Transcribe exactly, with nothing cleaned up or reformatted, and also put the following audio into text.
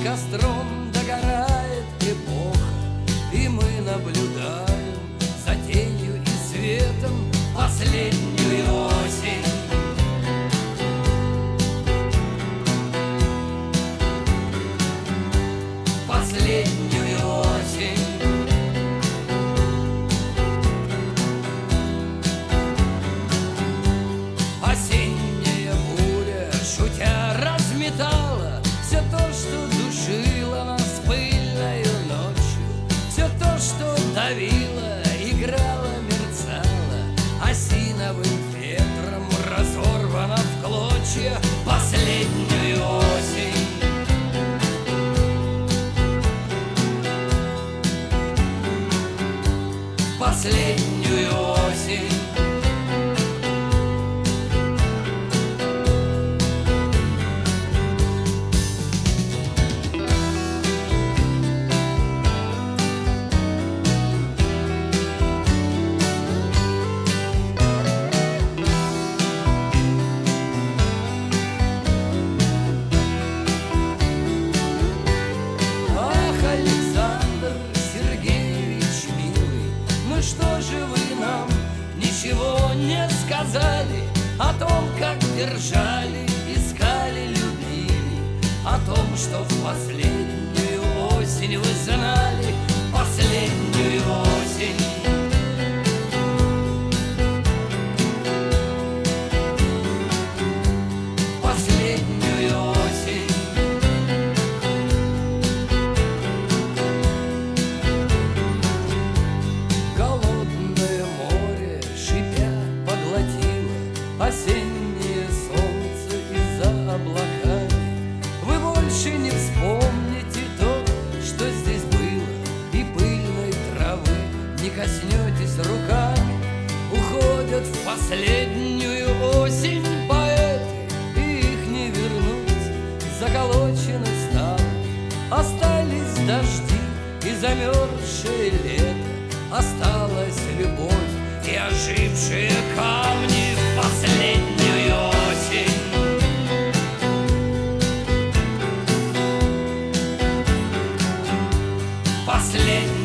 костром догорает эпоха, и мы наблюдаем за тенью и светом последнюю осень. Последнюю осень. Осенняя буря, шутя, разметала все то, что душило нас пыльною ночью, все то, что давило, играло, мерцало, осиновым ветром разорвано в клочья последнюю осень. Последнюю осень. Ах, Александр Сергеевич, милый, ну что же вы нам ничего не сказали о том, как держали, искали, любили, о том, что в последнюю осень вы знали, последнюю осень. Последнюю осень. Голодное море, шипя, поглотило осеннее солнце из-за облаками. Вы больше не вспомните то, что здесь было, и пыльной травы не коснетесь руками. Уходят в последнюю осень поэты, и их не вернуть, заколочены стали. Остались дожди и замерзшее лето, осталась любовь и ожившие камни в последнюю осень. Последнюю